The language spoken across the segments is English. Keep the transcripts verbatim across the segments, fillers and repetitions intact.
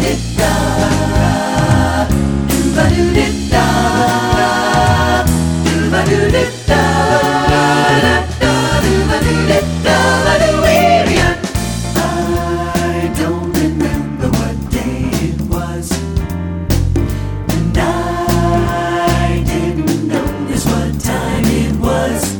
I don't remember what day it was, and I didn't notice what time it was.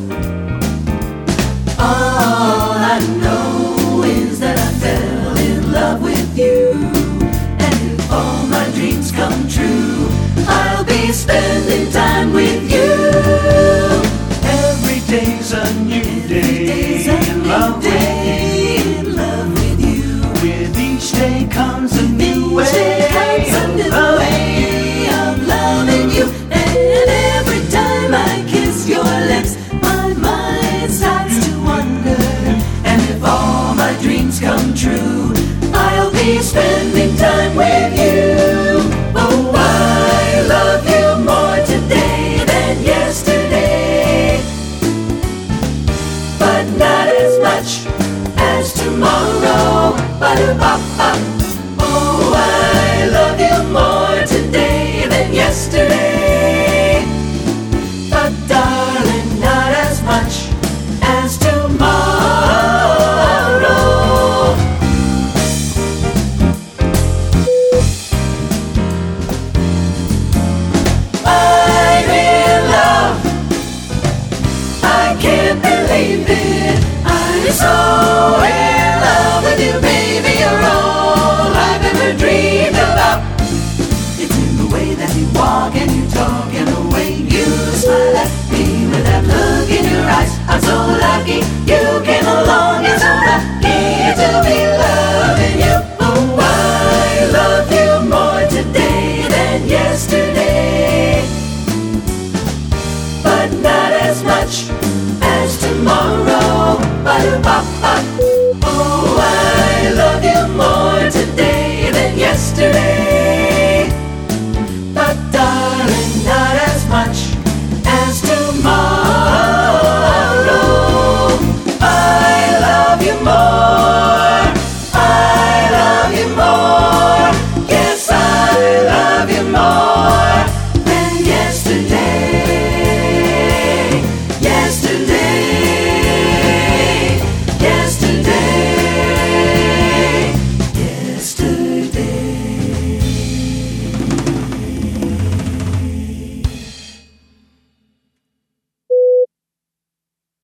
All I know is that I fell in love with you, and if all my dreams come true, I'll be spending time with you. Every day's a new day in love with you. With each day comes a new way of loving you. And every time I kiss your lips, my mind starts to wonder. And if all my dreams come true, I'll be spending time with you. Oh, I love you more today than yesterday, but not as much as tomorrow. Ba-do-bop-bop.